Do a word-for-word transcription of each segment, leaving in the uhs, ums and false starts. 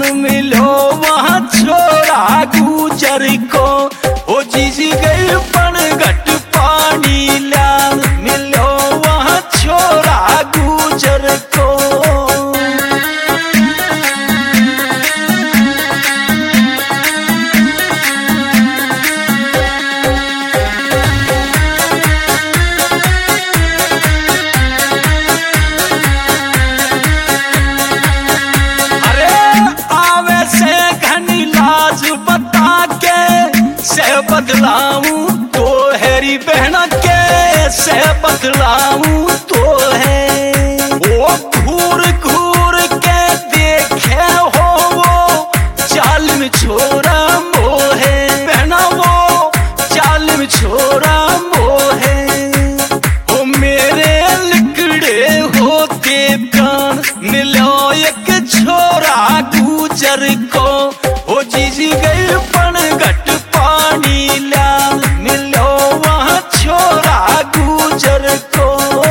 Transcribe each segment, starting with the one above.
जान मिलो वहाँ छोरा गुजर को। ओ जीजी गई पनघट पानी लान मिलो वहाँ छोरा गुजर को। से बदलाऊं तो हैरी बहना के से बदलाऊं तो है। वो घूर घूर के देखे हो वो जालिम छोरा मोहे बहना वो जालिम छोरा मोहे। वो मेरे लिकड़े होते प्राण मिलो एक छोरा गुजर को। वो जीजी गई पनघट पानी लान मिलो वहाँ छोरा गुजर को।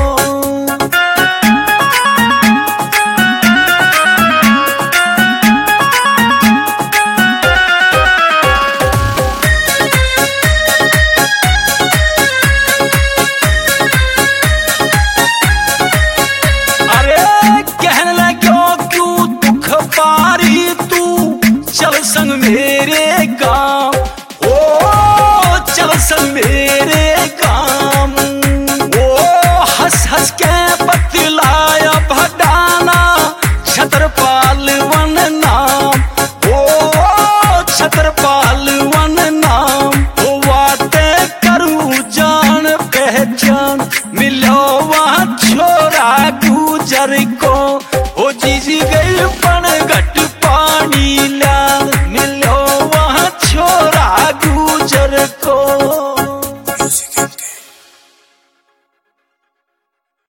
अरे कहने लग्यो क्यों दुख पारी तू चल संग मेरे गाँव। चल संग मेरे काम वो हंस हंस के बतलाया भडाना छतरपाल वन नाम। वो छतरपाल वन नाम वो बातें करूं जान पहचान मिलो वहाँ छोरा गुजर को।